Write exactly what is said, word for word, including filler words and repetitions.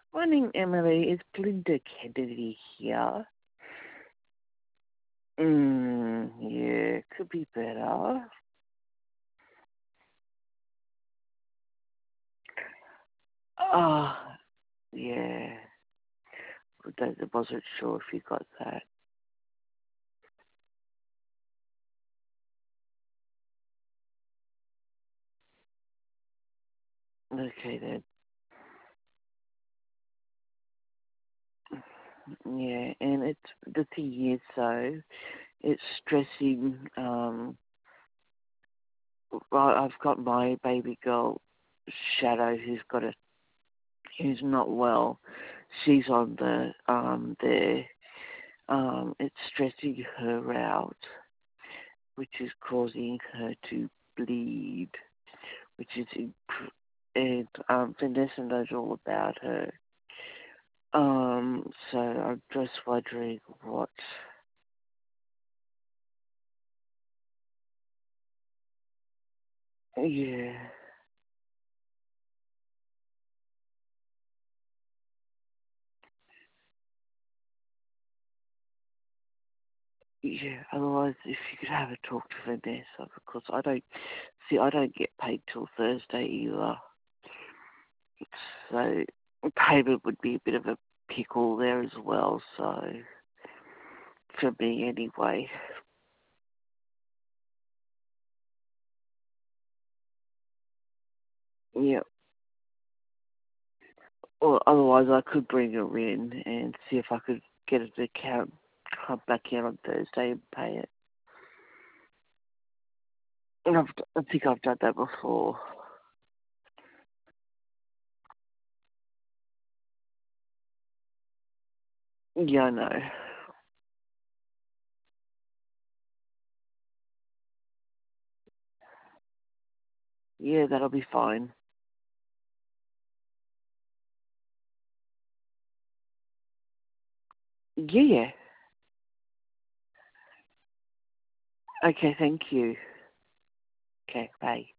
Morning, Emily. It's Glinda Kennedy here. Mm, yeah, could be better. Oh, yeah. But I wasn't sure if you got that. Okay, then. Yeah, and it's the thing is, though, it's stressing. Um, well, I've got my baby girl, Shadow, who's got a, who's not well. She's on the, um, there. Um, it's stressing her out, which is causing her to bleed, which is, imp- and um, Vanessa knows all about her. Um, so I'm just wondering what, yeah, yeah, otherwise if you could have a talk to Vanessa, because I don't, see, I don't get paid till Thursday either, so payment would be a bit of a pickle there as well, so, for me anyway. Yeah. Or otherwise, I could bring her in and see if I could get an account, come back in on Thursday and pay it. And I've, I think I've done that before. Yeah, I know. Yeah, that'll be fine. Yeah, yeah. Okay, thank you. Okay, bye.